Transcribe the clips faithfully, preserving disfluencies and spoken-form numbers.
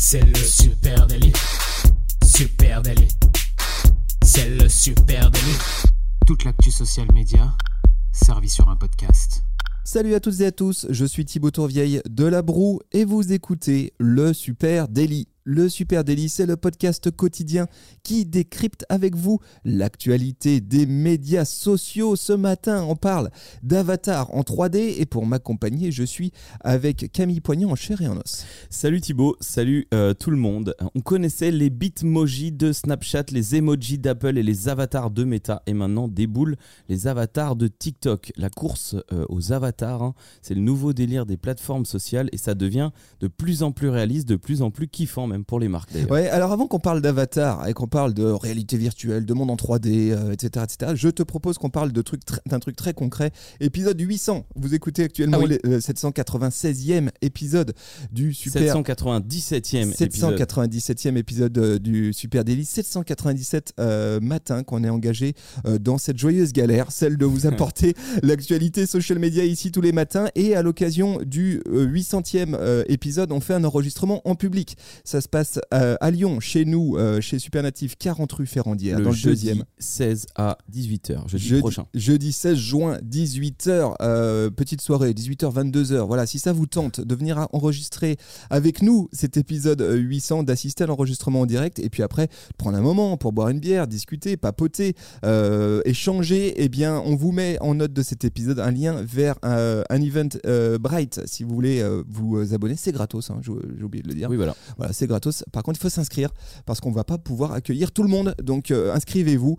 C'est le super délit. Super délit. C'est le super délit. Toute l'actu social média servie sur un podcast. Salut à toutes et à tous, je suis Thibaut Tourvieille de La Broue et vous écoutez le Super Daily. Le Super Daily, c'est le podcast quotidien qui décrypte avec vous l'actualité des médias sociaux. Ce matin, on parle d'Avatar en trois D et pour m'accompagner, je suis avec Camille Poignant en chair et en os. Salut Thibaut, salut euh, tout le monde. On connaissait les bitmojis de Snapchat, les emojis d'Apple et les avatars de Meta et maintenant déboulent les avatars de TikTok. La course euh, aux avatars, hein, c'est le nouveau délire des plateformes sociales et ça devient de plus en plus réaliste, de plus en plus kiffant même pour les marques d'ailleurs. Ouais, alors avant qu'on parle d'avatar et qu'on parle de réalité virtuelle, de monde en trois D, euh, et cetera, et cetera, je te propose qu'on parle de trucs tr- d'un truc très concret. Épisode huit cents, vous écoutez actuellement ah oui. le euh, sept cent quatre-vingt-seizième épisode du Super... sept cent quatre-vingt-dix-septième sept cent quatre-vingt-dix-septième épisode euh, du Super Daily, sept cent quatre-vingt-dix-sept euh, matin qu'on est engagé euh, dans cette joyeuse galère, celle de vous apporter l'actualité social media ici tous les matins et à l'occasion du euh, huit centième euh, épisode, on fait un enregistrement en public. Ça se passe euh, à Lyon, chez nous, euh, chez Supernatif, quarante rue Ferrandière, le dans le jeudi deuxième. seize à dix-huit heures, jeudi, jeudi prochain. Jeudi seize juin, dix-huit heures, euh, petite soirée, dix-huit heures, vingt-deux heures. Voilà, si ça vous tente de venir enregistrer avec nous cet épisode huit cents, d'assister à l'enregistrement en direct et puis après prendre un moment pour boire une bière, discuter, papoter, euh, échanger, eh bien on vous met en note de cet épisode un lien vers euh, un event euh, Bright si vous voulez euh, vous abonner. C'est gratos, hein, j'ai, j'ai oublié de le dire. Oui, voilà. Voilà, c'est gratos. Par contre, il faut s'inscrire parce qu'on ne va pas pouvoir accueillir tout le monde. Donc, euh, inscrivez-vous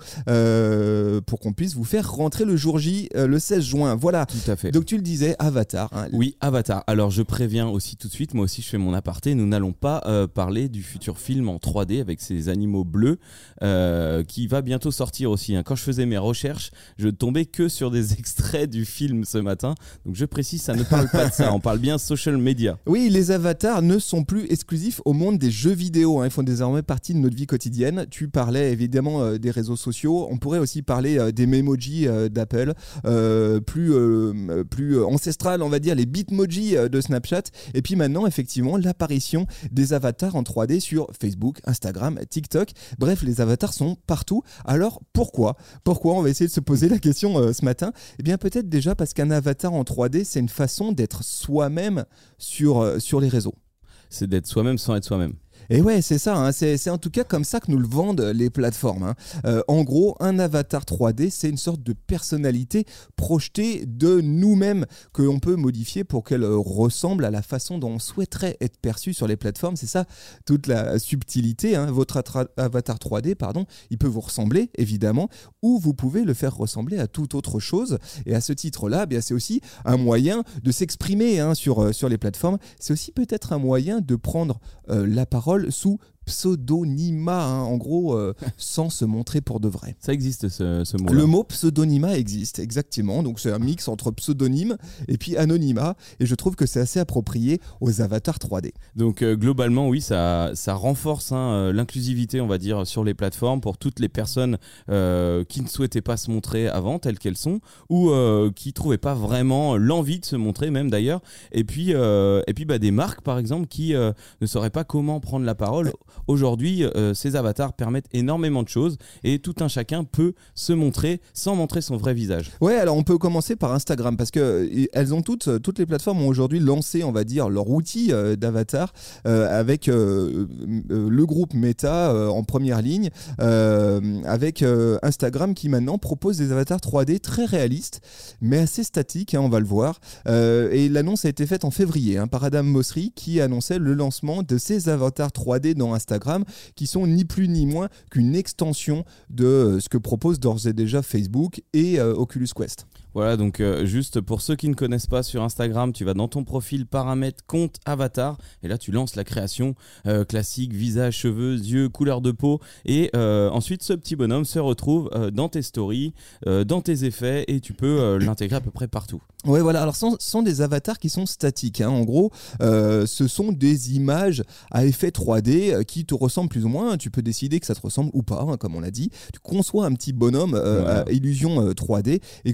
euh, pour qu'on puisse vous faire rentrer le jour J, euh, le seize juin. Voilà. Tout à fait. Donc, tu le disais, Avatar. Hein. Oui, Avatar. Alors, je préviens aussi tout de suite, moi aussi je fais mon aparté, nous n'allons pas euh, parler du futur film en trois D avec ces animaux bleus euh, qui va bientôt sortir aussi. Hein. Quand je faisais mes recherches, je tombais que sur des extraits du film ce matin. Donc, je précise, ça ne parle pas de ça. On parle bien social media. Oui, les avatars ne sont plus exclusifs au monde des jeux vidéo, hein. Ils font désormais partie de notre vie quotidienne. Tu parlais évidemment euh, des réseaux sociaux. On pourrait aussi parler euh, des memojis euh, d'Apple, euh, plus, euh, plus ancestral, on va dire, les bitmojis euh, de Snapchat. Et puis maintenant, effectivement, l'apparition des avatars en trois D sur Facebook, Instagram, TikTok. Bref, les avatars sont partout. Alors pourquoi Pourquoi On va essayer de se poser la question euh, ce matin. Eh bien, peut-être déjà parce qu'un avatar en trois D, c'est une façon d'être soi-même sur, euh, sur les réseaux. C'est d'être soi-même sans être soi-même. Et ouais, c'est ça, hein. c'est, c'est en tout cas comme ça que nous le vendent les plateformes. Hein. Euh, en gros, un avatar trois D, c'est une sorte de personnalité projetée de nous-mêmes que l'on peut modifier pour qu'elle ressemble à la façon dont on souhaiterait être perçu sur les plateformes. C'est ça toute la subtilité. Hein. Votre atra- avatar trois D, pardon, il peut vous ressembler, évidemment, ou vous pouvez le faire ressembler à toute autre chose. Et à ce titre-là, eh bien, c'est aussi un moyen de s'exprimer hein, sur, euh, sur les plateformes. C'est aussi peut-être un moyen de prendre euh, la parole sous pseudonymat, hein, en gros, euh, sans se montrer pour de vrai. Ça existe ce, ce mot-là. Le mot pseudonymat existe, exactement. Donc c'est un mix entre pseudonyme et puis anonymat. Et je trouve que c'est assez approprié aux avatars trois D. Donc euh, globalement, oui, ça, ça renforce hein, l'inclusivité, on va dire, sur les plateformes pour toutes les personnes euh, qui ne souhaitaient pas se montrer avant, telles qu'elles sont, ou euh, qui ne trouvaient pas vraiment l'envie de se montrer, même d'ailleurs. Et puis, euh, et puis bah, des marques, par exemple, qui euh, ne sauraient pas comment prendre la parole. Aujourd'hui, euh, ces avatars permettent énormément de choses et tout un chacun peut se montrer sans montrer son vrai visage. Ouais, alors on peut commencer par Instagram parce que elles ont toutes, toutes les plateformes ont aujourd'hui lancé, on va dire, leur outil euh, d'avatar euh, avec euh, euh, le groupe Meta euh, en première ligne, euh, avec euh, Instagram qui maintenant propose des avatars trois D très réalistes, mais assez statiques, hein, on va le voir. Euh, et l'annonce a été faite en février hein, par Adam Mosseri qui annonçait le lancement de ces avatars trois D dans Instagram. Instagram qui sont ni plus ni moins qu'une extension de euh, ce que propose d'ores et déjà Facebook et euh, Oculus Quest. Voilà, donc euh, juste pour ceux qui ne connaissent pas, sur Instagram, tu vas dans ton profil, paramètres, compte, avatar, et là tu lances la création euh, classique, visage, cheveux, yeux, couleur de peau, et euh, ensuite ce petit bonhomme se retrouve euh, dans tes stories, euh, dans tes effets, et tu peux euh, l'intégrer à peu près partout. Ouais, voilà, alors ce sont, ce sont des avatars qui sont statiques, hein. En gros, euh, ce sont des images à effet trois D euh, qui te ressemblent plus ou moins, tu peux décider que ça te ressemble ou pas, hein, comme on l'a dit, tu conçois un petit bonhomme euh, voilà. à illusion euh, trois D, et que tu vas ensuite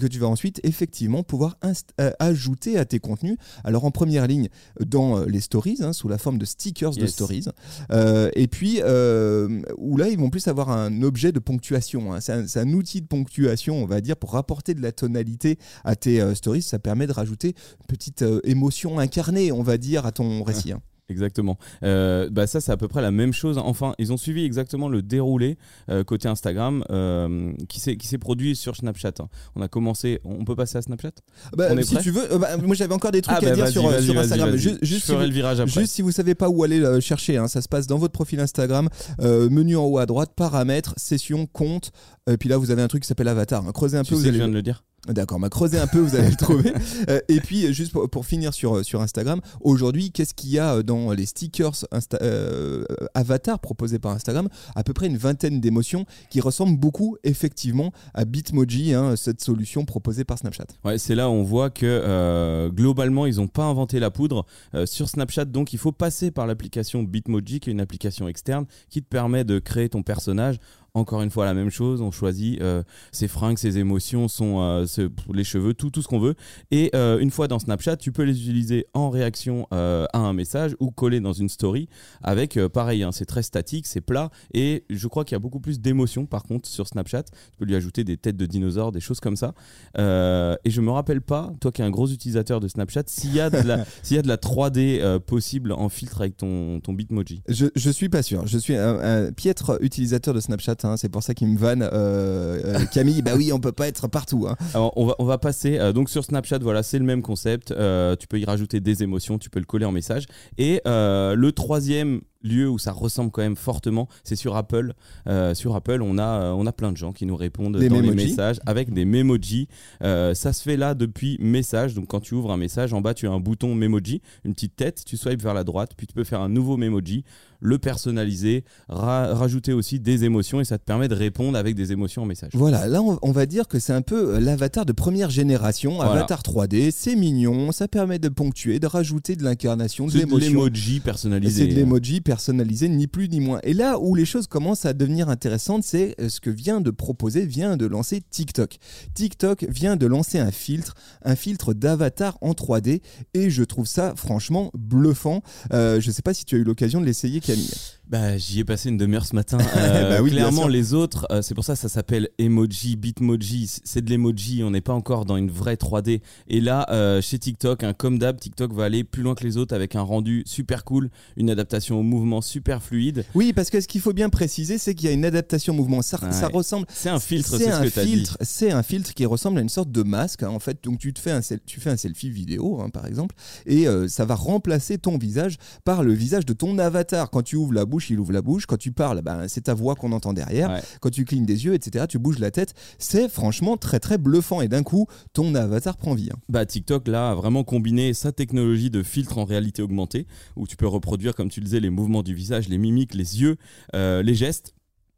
ensuite effectivement pouvoir inst- euh, ajouter à tes contenus. Alors en première ligne dans euh, les stories, hein, sous la forme de stickers yes. de stories. Euh, et puis euh, où là ils vont plus avoir un objet de ponctuation. Hein. C'est, un, c'est un outil de ponctuation, on va dire, pour rapporter de la tonalité à tes euh, stories. Ça permet de rajouter une petite euh, émotion incarnée, on va dire, à ton récit. Hein. Exactement. Euh, bah ça, c'est à peu près la même chose. Enfin, ils ont suivi exactement le déroulé euh, côté Instagram euh, qui, s'est, qui s'est produit sur Snapchat. Hein. On a commencé. On peut passer à Snapchat ? bah, on est Si prêt ? tu veux. Euh, bah, moi, j'avais encore des trucs ah, à bah, dire vas-y, sur, vas-y, sur vas-y, Instagram. Vas-y, juste, Je juste ferai si le virage après. Juste si vous savez pas où aller le chercher, hein, ça se passe dans votre profil Instagram. Euh, menu en haut à droite, paramètres, session, compte. Et puis là, vous avez un truc qui s'appelle avatar. Hein. Creusez un tu peu. sais Vous allez... que je viens de le dire. D'accord, bah creusez un peu, vous allez le trouver. Euh, et puis, juste pour, pour finir sur, sur Instagram, aujourd'hui, qu'est-ce qu'il y a dans les stickers Insta- euh, avatars proposés par Instagram ? À peu près une vingtaine d'émotions qui ressemblent beaucoup, effectivement, à Bitmoji, hein, cette solution proposée par Snapchat. Ouais, c'est là où on voit que euh, globalement, ils n'ont pas inventé la poudre euh, sur Snapchat. Donc, il faut passer par l'application Bitmoji, qui est une application externe qui te permet de créer ton personnage. Encore une fois, la même chose, on choisit euh, ses fringues, ses émotions, son, euh, ce, les cheveux, tout, tout ce qu'on veut. Et euh, une fois dans Snapchat, tu peux les utiliser en réaction euh, à un message ou coller dans une story avec, euh, pareil, hein, c'est très statique, c'est plat. Et je crois qu'il y a beaucoup plus d'émotions, par contre, sur Snapchat. Tu peux lui ajouter des têtes de dinosaures, des choses comme ça. Euh, et je me rappelle pas, toi qui es un gros utilisateur de Snapchat, s'il y a de la, s'il y a de la trois D euh, possible en filtre avec ton, ton Bitmoji. Je, je suis pas sûr. Je suis un, un piètre utilisateur de Snapchat. Hein, c'est pour ça qu'il me vanne euh, euh, Camille. Bah oui, on peut pas être partout. Hein. Alors on va on va passer euh, donc sur Snapchat. Voilà, c'est le même concept. Euh, tu peux y rajouter des émotions, tu peux le coller en message. Et euh, le troisième lieu où ça ressemble quand même fortement, c'est sur Apple. Euh, sur Apple, on a, on a plein de gens qui nous répondent des dans Memoji. les messages avec des Memoji. Euh, ça se fait là depuis Message. Donc quand tu ouvres un message, en bas, tu as un bouton Memoji, une petite tête. Tu swipes vers la droite, puis tu peux faire un nouveau Memoji, le personnaliser, ra- rajouter aussi des émotions et ça te permet de répondre avec des émotions en message. Voilà, là on, on va dire que c'est un peu l'avatar de première génération, voilà. Avatar trois D, c'est mignon, ça permet de ponctuer, de rajouter de l'incarnation, de c'est l'émotion. C'est de l'emoji personnalisé. C'est de l'emoji personnalisé, ni plus ni moins. Et là où les choses commencent à devenir intéressantes, c'est ce que vient de proposer, vient de lancer TikTok. TikTok vient de lancer un filtre, un filtre d'avatar en trois D et je trouve ça franchement bluffant. Euh, je ne sais pas si tu as eu l'occasion de l'essayer, Camille. Bah, j'y ai passé une demi-heure ce matin. Euh, bah oui, clairement, les autres, euh, c'est pour ça que ça s'appelle emoji, bitmoji. C'est de l'emoji. On n'est pas encore dans une vraie trois D. Et là, euh, chez TikTok, hein, comme d'hab, TikTok va aller plus loin que les autres avec un rendu super cool, une adaptation au mouvement super fluide. Oui, parce que ce qu'il faut bien préciser, c'est qu'il y a une adaptation au mouvement. Ça, ouais. ça ressemble. C'est un filtre. C'est, c'est un ce que t'as filtre. dit. C'est un filtre qui ressemble à une sorte de masque. Hein, en fait, donc tu te fais un, tu fais un selfie vidéo, hein, par exemple, et euh, ça va remplacer ton visage par le visage de ton avatar. Quand tu ouvres la bouche, il ouvre la bouche. Quand tu parles, ben, c'est ta voix qu'on entend derrière. Ouais. Quand tu clignes des yeux, et cetera, tu bouges la tête. C'est franchement très très bluffant. Et d'un coup, ton avatar prend vie. Hein. Bah, TikTok, là, a vraiment combiné sa technologie de filtre en réalité augmentée, où tu peux reproduire, comme tu le disais, les mouvements du visage, les mimiques, les yeux, euh, les gestes.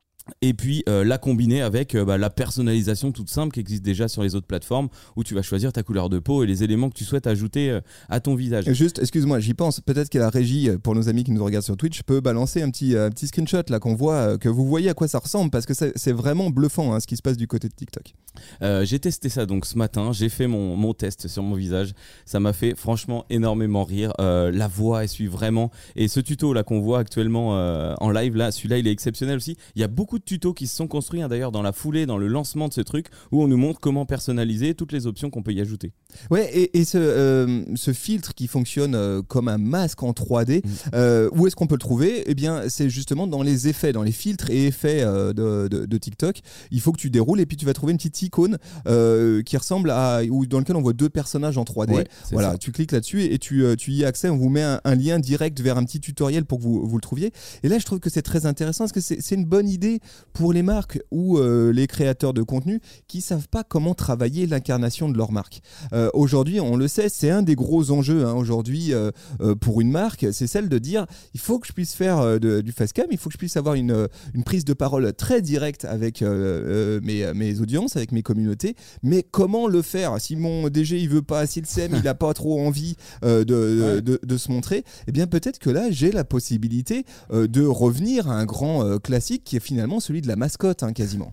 Et puis euh, la combiner avec euh, bah, la personnalisation toute simple qui existe déjà sur les autres plateformes où tu vas choisir ta couleur de peau et les éléments que tu souhaites ajouter euh, à ton visage. Juste, excuse-moi, j'y pense. Peut-être que la régie, pour nos amis qui nous regardent sur Twitch, peut balancer un petit, euh, petit screenshot là qu'on voit, euh, que vous voyez à quoi ça ressemble parce que c'est, c'est vraiment bluffant hein, ce qui se passe du côté de TikTok. Euh, j'ai testé ça donc ce matin, j'ai fait mon, mon test sur mon visage. Ça m'a fait franchement énormément rire. Euh, la voix, elle suit vraiment. Et ce tuto là qu'on voit actuellement euh, en live, là, celui-là, il est exceptionnel aussi. Il y a beaucoup de tutos qui se sont construits hein, d'ailleurs dans la foulée, dans le lancement de ce truc où on nous montre comment personnaliser toutes les options qu'on peut y ajouter. Ouais, et, et ce, euh, ce filtre qui fonctionne euh, comme un masque en trois D, mmh. euh, où est-ce qu'on peut le trouver ? Eh bien, c'est justement dans les effets, dans les filtres et effets euh, de, de, de TikTok. Il faut que tu déroules et puis tu vas trouver une petite icône euh, qui ressemble à, ou dans lequel on voit deux personnages en trois D. Ouais, voilà, ça. Tu cliques là-dessus et tu, tu y as accès. On vous met un, un lien direct vers un petit tutoriel pour que vous, vous le trouviez. Et là, je trouve que c'est très intéressant parce que c'est, c'est une bonne idée pour les marques ou euh, les créateurs de contenu qui savent pas comment travailler l'incarnation de leur marque. Euh, aujourd'hui, on le sait, c'est un des gros enjeux hein, aujourd'hui euh, euh, pour une marque, c'est celle de dire il faut que je puisse faire euh, de, du facecam, il faut que je puisse avoir une, une prise de parole très directe avec euh, euh, mes, mes audiences, avec mes communautés, mais comment le faire ? Si mon D G il veut pas, si le C M il a pas trop envie euh, de, ouais. de, de, de se montrer, eh bien peut-être que là j'ai la possibilité euh, de revenir à un grand euh, classique qui est finalement vraiment celui de la mascotte, hein, quasiment.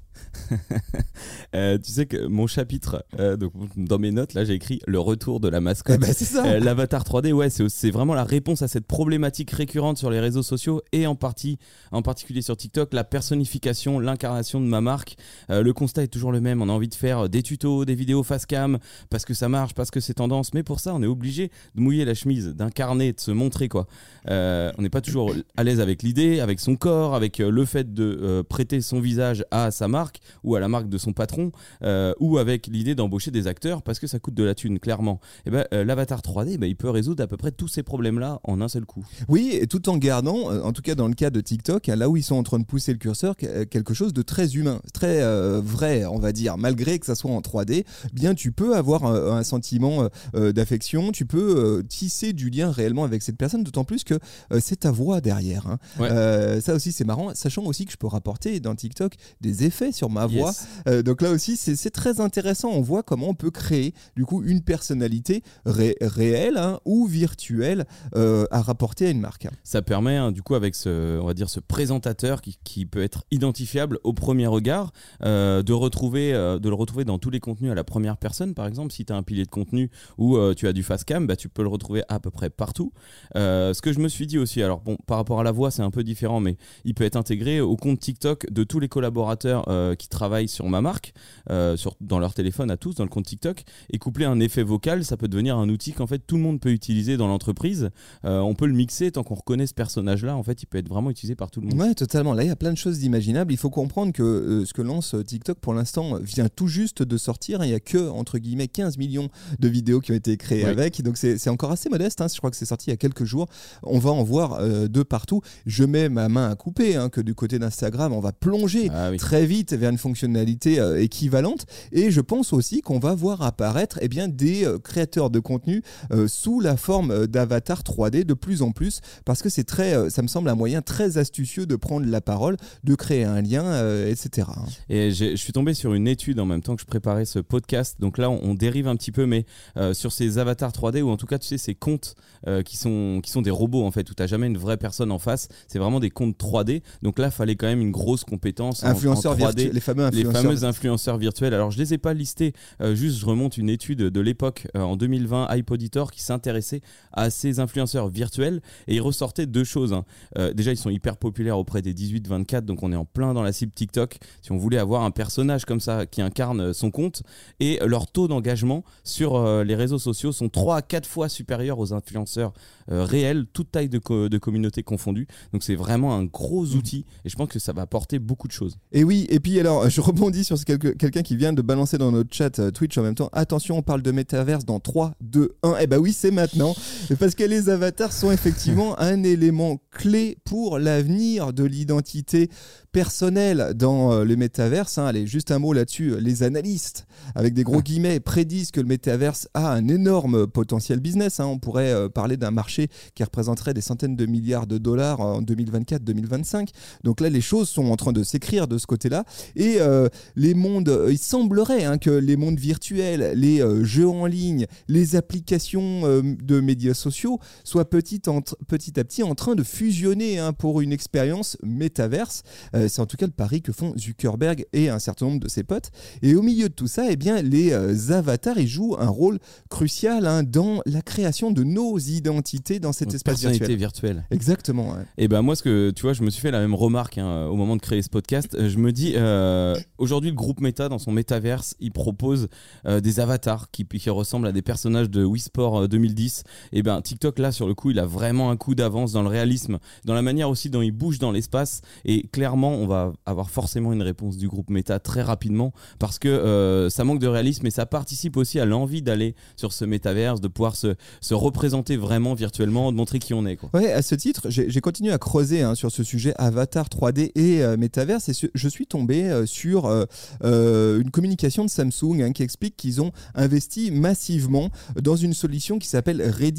euh, tu sais que mon chapitre, euh, donc dans mes notes, là j'ai écrit le retour de la mascotte. Eh ben, c'est ça. Euh, l'avatar trois D, ouais, c'est, c'est vraiment la réponse à cette problématique récurrente sur les réseaux sociaux et en partie, en particulier sur TikTok, la personnification, l'incarnation de ma marque. Euh, le constat est toujours le même. On a envie de faire des tutos, des vidéos face cam parce que ça marche, parce que c'est tendance. Mais pour ça, on est obligé de mouiller la chemise, d'incarner, de se montrer quoi. Euh, on n'est pas toujours à l'aise avec l'idée, avec son corps, avec euh, le fait de euh, prêter son visage à sa marque ou à la marque de son patron, euh, ou avec l'idée d'embaucher des acteurs parce que ça coûte de la thune, clairement. Et ben, euh, l'avatar trois D, ben, il peut résoudre à peu près tous ces problèmes-là en un seul coup. Oui, et tout en gardant, euh, en tout cas dans le cas de TikTok, hein, là où ils sont en train de pousser le curseur, quelque chose de très humain, très euh, vrai, on va dire. Malgré que ça soit en trois D, bien tu peux avoir un, un sentiment euh, d'affection, tu peux euh, tisser du lien réellement avec cette personne, d'autant plus que euh, c'est ta voix derrière. Hein. Ouais. Euh, ça aussi c'est marrant, sachant aussi que je peux rapporter dans TikTok des effets sur ma voix. Yes. Euh, donc là aussi c'est, c'est très intéressant, on voit comment on peut créer du coup une personnalité ré- réelle hein, ou virtuelle euh, à rapporter à une marque. Ça permet hein, du coup avec ce, on va dire ce présentateur qui, qui peut être identifiable au premier regard, euh, de retrouver, euh, de le retrouver dans tous les contenus à la première personne. Par exemple, si tu as un pilier de contenu où euh, tu as du face cam, bah, tu peux le retrouver à peu près partout. Euh, ce que je me suis dit aussi, alors bon, par rapport à la voix, c'est un peu différent, mais il peut être intégré au compte TikTok de tous les collaborateurs euh, qui travaillent sur ma marque, euh, sur, dans leur téléphone à tous, dans le compte TikTok, et coupler un effet vocal, ça peut devenir un outil qu'en fait tout le monde peut utiliser dans l'entreprise. Euh, on peut le mixer tant qu'on reconnaît ce personnage-là. En fait, il peut être vraiment utilisé par tout le monde. Ouais, totalement. Là, il y a plein de choses imaginables. Il faut comprendre que euh, ce que lance TikTok pour l'instant vient tout juste de sortir. Il n'y a que, entre guillemets, quinze millions de vidéos qui ont été créées oui. avec. Donc, c'est, c'est encore assez modeste. Hein. Je crois que c'est sorti il y a quelques jours. On va en voir euh, de partout. Je mets ma main à couper hein, que du côté d'Instagram, on va plonger Ah, oui. très vite vers une fonctionnalité euh, équivalente. Et je pense aussi qu'on va voir apparaître eh bien, des euh, créateurs de contenu euh, sous la forme euh, d'avatar trois D de plus en plus. Parce que c'est très, euh, ça me semble un moyen très astucieux de prendre la parole, de créer un lien, euh, et cetera. Et j'ai, je suis tombé sur une étude en même temps que je préparais ce podcast. Donc là, on, on dérive un petit peu, mais euh, sur ces avatars trois D, ou en tout cas, tu sais, ces comptes euh, qui, sont, qui sont des robots, en fait, où tu n'as jamais une vraie personne en face. C'est vraiment des comptes trois D. Donc là, il fallait quand même une grosse compétence en, Influenceurs en trois D. virtu- les fameux Les influenceurs. fameux influenceurs virtuels. Alors, je ne les ai pas listés. Euh, juste, je remonte une étude de l'époque, euh, en deux mille vingt, iPoditor, qui s'intéressait à ces influenceurs virtuels. Et il ressortait deux choses. Hein. Euh, déjà, ils sont hyper populaires auprès des dix-huit vingt-quatre, donc on est en plein dans la cible TikTok. Si on voulait avoir un personnage comme ça qui incarne son compte, et leur taux d'engagement sur euh, les réseaux sociaux sont trois à quatre fois supérieurs aux influenceurs euh, réels, toute taille de, co- de communauté confondue. Donc c'est vraiment un gros outil et je pense que ça va apporter beaucoup de choses. Et oui, et puis alors, je rebondis sur ce quelque- quelqu'un qui vient de balancer dans notre chat euh, Twitch en même temps. Attention, on parle de métaverse dans trois, deux, un. Eh bah oui, c'est maintenant. Parce que les avatars sont effectivement un élément clé pour l'avenir de l'identité personnelle dans euh, le métaverse. Hein. Allez, juste un mot là-dessus. Les analystes, avec des gros guillemets, prédisent que le métaverse a un énorme potentiel business. Hein. On pourrait euh, parler d'un marché qui représenterait des centaines de milliards de dollars en deux mille vingt-quatre deux mille vingt-cinq. Donc là, les choses sont en train de s'écrire de ce côté-là. Et euh, les mondes, euh, il semblerait hein, que les mondes virtuels, les euh, jeux en ligne, les applications euh, de médias sociaux soient petit, en t- petit à petit en train de fusionner hein, pour une expérience métaverse. Euh, c'est en tout cas le pari que font Zuckerberg et un certain nombre de ses potes. Et au milieu de tout ça, eh bien, les euh, avatars ils jouent un rôle crucial hein, dans la création de nos identités dans cet Donc, espace personnalité virtuel. virtuelle. Exactement. Ouais. Et ben moi, ce que tu vois, je me suis fait la même remarque hein, au moment de créer ce podcast. Je me dis, euh, aujourd'hui, le groupe Meta, dans son métaverse, il propose euh, des avatars qui, qui ressemblent à des personnages de Wii Sport euh, deux mille dix. Et ben TikTok, là, sur le coup, il a vraiment un coup d'avance dans le réalisme, dans la manière aussi dont il bouge dans l'espace. Et clairement, on va avoir forcément une réponse du groupe Meta très rapidement parce que euh, ça manque de réalisme et ça participe aussi à l'envie d'aller sur ce métaverse, de pouvoir se, se représenter vraiment virtuellement, de montrer qui on est, quoi. Ouais, à ce titre, j'ai, j'ai continué à creuser hein, sur ce sujet avatar trois D et euh, métaverse et su- je suis tombé euh, sur euh, euh, une communication de Samsung hein, qui explique qu'ils ont investi massivement dans une solution qui s'appelle Ready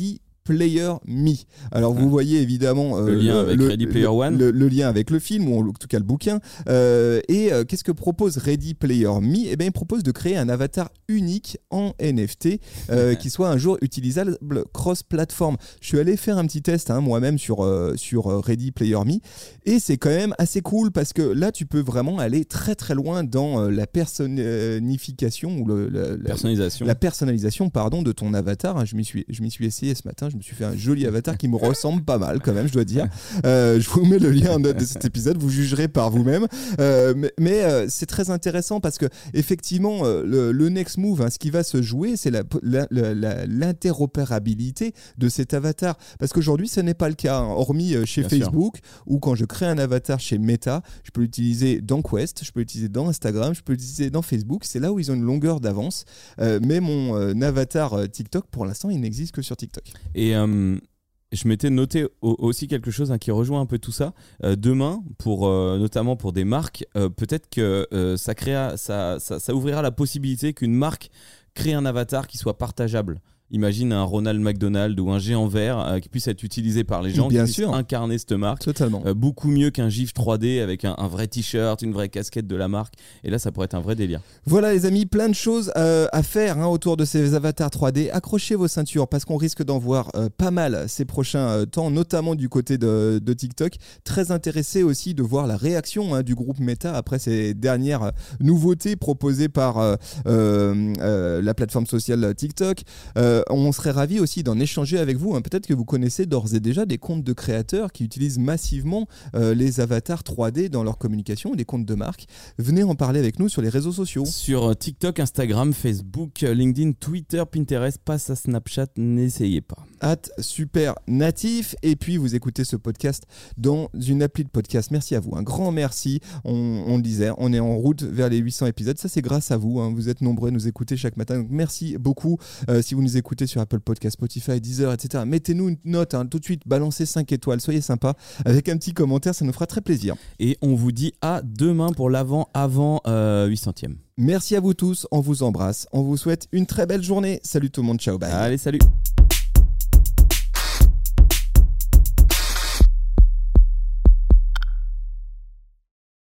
Player Me. Alors vous voyez évidemment euh, le lien avec le, Ready Player le, One, le, le lien avec le film ou en tout cas le bouquin. Euh, et euh, qu'est-ce que propose Ready Player Me ? Eh bien, il propose de créer un avatar unique en N F T euh, qui soit un jour utilisable cross-platform. Je suis allé faire un petit test hein, moi-même sur euh, sur Ready Player Me et c'est quand même assez cool parce que là tu peux vraiment aller très très loin dans euh, la personnification ou le, la, la, personnalisation. la personnalisation pardon de ton avatar. Je m'y suis je m'y suis essayé ce matin. Je me suis fait un joli avatar qui me ressemble pas mal quand même, je dois dire. Euh, je vous mets le lien en note de cet épisode, vous jugerez par vous-même. Euh, mais mais euh, c'est très intéressant parce que effectivement, euh, le, le next move, hein, ce qui va se jouer, c'est la, la, la, l'interopérabilité de cet avatar. Parce qu'aujourd'hui, ce n'est pas le cas, hein, hormis euh, chez Bien Facebook, sûr. Où quand je crée un avatar chez Meta, je peux l'utiliser dans Quest, je peux l'utiliser dans Instagram, je peux l'utiliser dans Facebook. C'est là où ils ont une longueur d'avance. Euh, mais mon euh, avatar euh, TikTok, pour l'instant, il n'existe que sur TikTok. Et euh, je m'étais noté aussi quelque chose hein, qui rejoint un peu tout ça. Euh, demain, pour, euh, notamment pour des marques, euh, peut-être que euh, ça, créa, ça, ça, ça ouvrira la possibilité qu'une marque crée un avatar qui soit partageable. Imagine un Ronald McDonald ou un géant vert euh, qui puisse être utilisé par les gens, Bien qui sûr. puisse incarner cette marque. Totalement. Euh, beaucoup mieux qu'un gif trois D avec un, un vrai t-shirt, une vraie casquette de la marque. Et là, ça pourrait être un vrai délire. Voilà les amis, plein de choses euh, à faire hein, autour de ces avatars trois D. Accrochez vos ceintures parce qu'on risque d'en voir euh, pas mal ces prochains euh, temps, notamment du côté de, de TikTok. Très intéressé aussi de voir la réaction hein, du groupe Meta après ces dernières nouveautés proposées par euh, euh, euh, la plateforme sociale TikTok. Euh, on serait ravis aussi d'en échanger avec vous. Hein. Peut-être que vous connaissez d'ores et déjà des comptes de créateurs qui utilisent massivement euh, les avatars trois D dans leur communication, des comptes de marque. Venez en parler avec nous sur les réseaux sociaux. Sur TikTok, Instagram, Facebook, LinkedIn, Twitter, Pinterest, passe à Snapchat, n'essayez pas. At super natif. Et puis vous écoutez ce podcast dans une appli de podcast. Merci à vous, un grand merci. On, on le disait, on est en route vers les huit cents épisodes. Ça c'est grâce à vous. Hein. Vous êtes nombreux à nous écouter chaque matin. Donc merci beaucoup. Euh, si vous nous écoutez sur Apple Podcast, Spotify, Deezer, et cetera. Mettez-nous une note, hein, tout de suite, balancez cinq étoiles, soyez sympa, avec un petit commentaire, ça nous fera très plaisir. Et on vous dit à demain pour l'avant avant euh, huit centième. Merci à vous tous, on vous embrasse, on vous souhaite une très belle journée. Salut tout le monde, ciao, bye. Allez, salut.